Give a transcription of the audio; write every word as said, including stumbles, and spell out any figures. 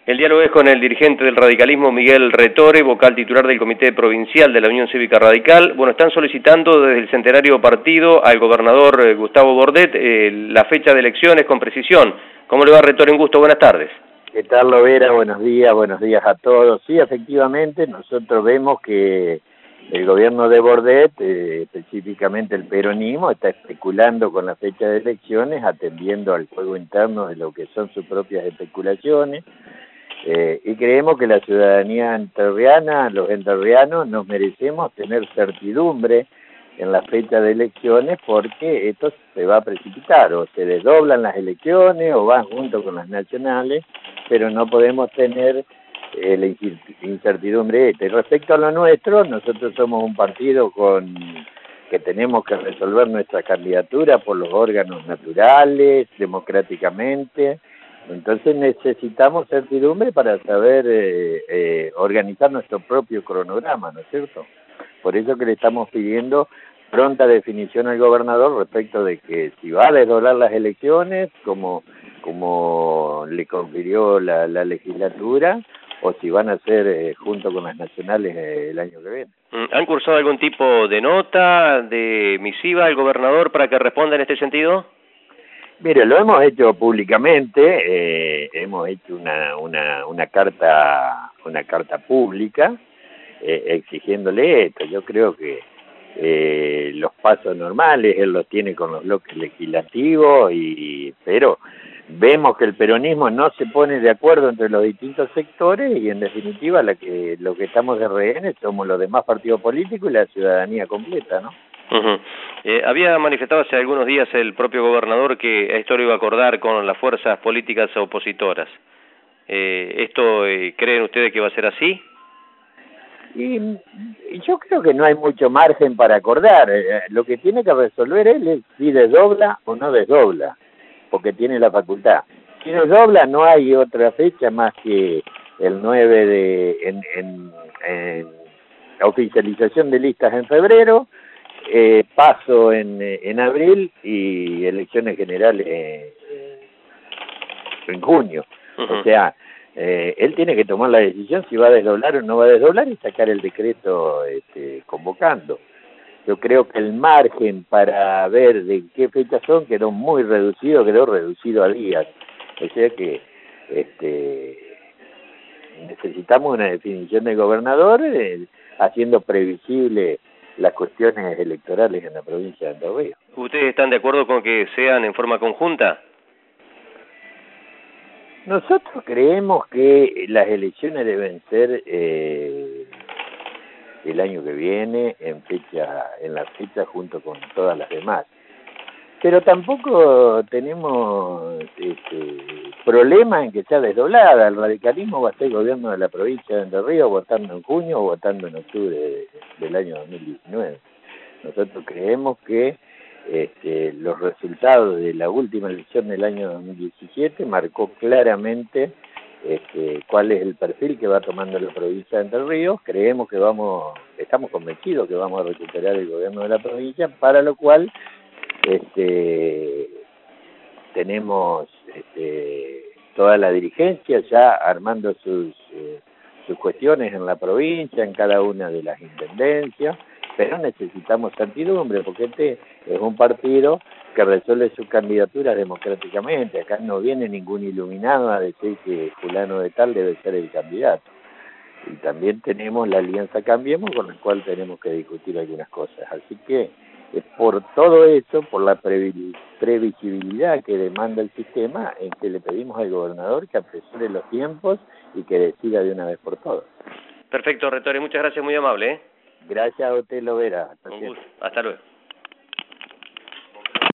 El diálogo es con el dirigente del radicalismo, Miguel Retore, vocal titular del Comité Provincial de la Unión Cívica Radical. Bueno, están solicitando desde el Centenario Partido al gobernador eh, Gustavo Bordet eh, la fecha de elecciones con precisión. ¿Cómo le va, Retore? Un gusto, buenas tardes. ¿Qué tal, Lovera? Buenos días, buenos días a todos. Sí, efectivamente, nosotros vemos que el gobierno de Bordet, eh, específicamente el peronismo, está especulando con la fecha de elecciones, atendiendo al juego interno de lo que son sus propias especulaciones. Eh, y creemos que la ciudadanía entrerriana, los entrerrianos, nos merecemos tener certidumbre en la fecha de elecciones, porque esto se va a precipitar, o se desdoblan las elecciones o van junto con las nacionales, pero no podemos tener eh, la incertidumbre esta. Y respecto a lo nuestro, nosotros somos un partido con que tenemos que resolver nuestra candidatura por los órganos naturales, democráticamente. Entonces necesitamos certidumbre para saber eh, eh, organizar nuestro propio cronograma, ¿no es cierto? Por eso que le estamos pidiendo pronta definición al gobernador respecto de que si va a desdoblar las elecciones, como, como le confirió la, la legislatura, o si van a ser eh, junto con las nacionales eh, el año que viene. ¿Han cursado algún tipo de nota, de misiva al gobernador para que responda en este sentido? Mire, lo hemos hecho públicamente, eh, hemos hecho una, una, una carta, una carta pública eh, exigiéndole esto. Yo creo que eh, los pasos normales él los tiene con los bloques legislativos, y pero vemos que el peronismo no se pone de acuerdo entre los distintos sectores, y en definitiva la que lo que estamos de rehenes somos los demás partidos políticos y la ciudadanía completa, ¿no? Uh-huh. eh, había manifestado hace algunos días el propio gobernador que esto lo iba a acordar con las fuerzas políticas opositoras. Eh, ¿Esto eh, creen ustedes que va a ser así? Y, y yo creo que no hay mucho margen para acordar. Eh, lo que tiene que resolver él es si desdobla o no desdobla, porque tiene la facultad. Si desdobla, no hay otra fecha más que el nueve de en, en, en la oficialización de listas en febrero, Eh, paso en, en abril y elecciones generales en, en junio. Uh-huh. O sea, eh, él tiene que tomar la decisión si va a desdoblar o no va a desdoblar y sacar el decreto este, convocando. Yo creo que el margen para ver de qué fechas son quedó muy reducido, quedó reducido a días. O sea que este, necesitamos una definición del gobernador eh, haciendo previsible las cuestiones electorales en la provincia de Entre Ríos. ¿Ustedes están de acuerdo con que sean en forma conjunta? Nosotros creemos que las elecciones deben ser eh, el año que viene, en fecha, en la fecha junto con todas las demás. Pero tampoco tenemos este, problema en que sea desdoblada. El radicalismo va a ser gobierno de la provincia de Entre Ríos votando en junio o votando en octubre de, del año dos mil diecinueve. Nosotros creemos que este, los resultados de la última elección del año dos mil diecisiete marcó claramente este, cuál es el perfil que va tomando la provincia de Entre Ríos. Creemos que vamos, estamos convencidos que vamos a recuperar el gobierno de la provincia, para lo cual Este, tenemos este, toda la dirigencia ya armando sus, eh, sus cuestiones en la provincia, en cada una de las intendencias, pero necesitamos certidumbre, porque este es un partido que resuelve sus candidaturas democráticamente. Acá no viene ningún iluminado a decir que fulano de tal debe ser el candidato. Y también tenemos la Alianza Cambiemos, con la cual tenemos que discutir algunas cosas. Así que es por todo eso, por la previsibilidad que demanda el sistema, en que le pedimos al gobernador que apresure los tiempos y que decida de una vez por todas. Perfecto, Retore, muchas gracias, muy amable. ¿eh? Gracias a usted, Lovera. Un gusto. Hasta luego.